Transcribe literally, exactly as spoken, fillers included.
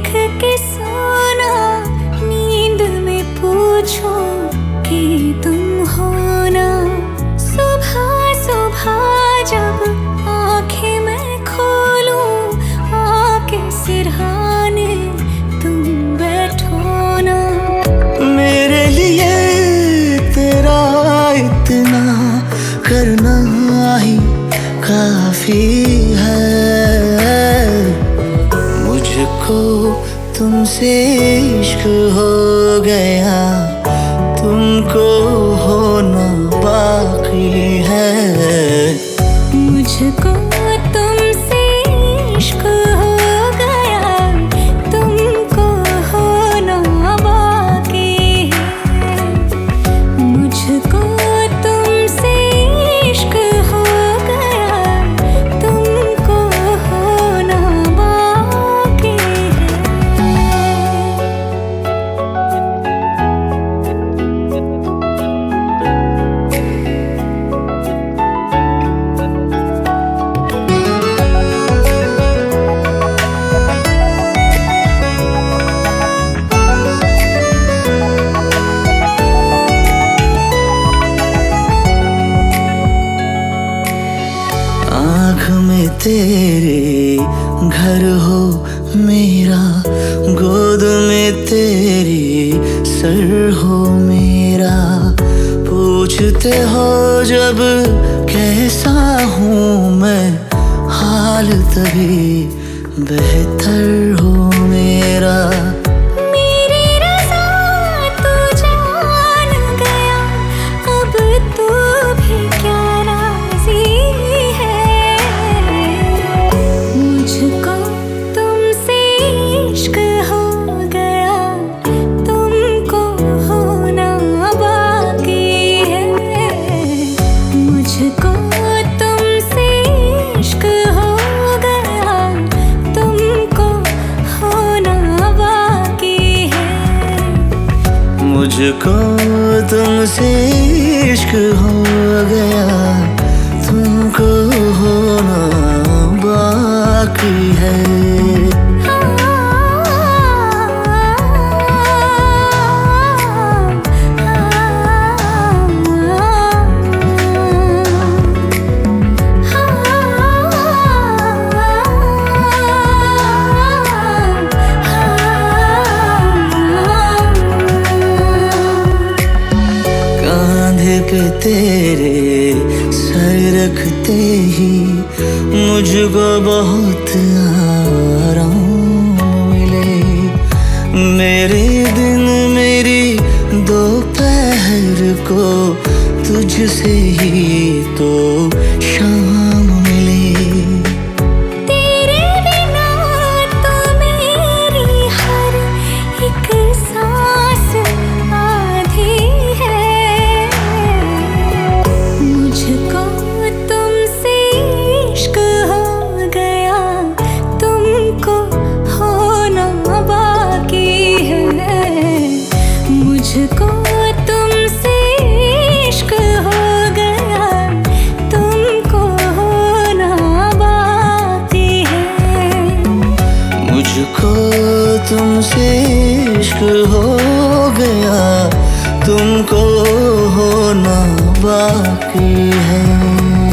के सोना, नींद में पूछो कि तुम हो ना। सुबह सुबह जब आंखें मैं खोलूं, आके सिरहाने तुम बैठो ना। मेरे लिए तेरा इतना करना ही काफी है। मुझको तुमसे इश्क हो गया, तुमको होना बाकी है। मुझको तुमसे इश्क हो गया, तुमको होना बाकी है। मुझको तुमसे इश्क हो गया, तुमको होना बाकी है। आँख में तेरे घर हो मेरा, गोद में तेरी सर हो मेरा। पूछते हो जब कैसा हूँ मैं, हाल तभी बेहतर हो मेरा। मेरी रज़ा तू जान गया, अब तू भी क्या राज़ी है। मुझको तुमसे इश्क हो गया, तुमको होना बाकी है। मुझको तुमसे इश्क हो गया, तुमको होना बाकी है। मुझको तुमसे इश्क हो गया, तुमको होना बाकी है। कांधे पे तेरे सर रखते ही मुझको बहुत आराम मिले। मेरे दिन मेरी दोपहर को तुझसे ही तो शाम मिले। तेरे बिना तो मेरी हर एक सांस आधी है। मुझको तुमसे इश्क हो गया, तुमको होना बाकी है। मुझको तुमसे इश्क हो गया, तुमको होना बाकी है। मुझको तुमसे इश्क हो गया, तुमको होना बाकी है।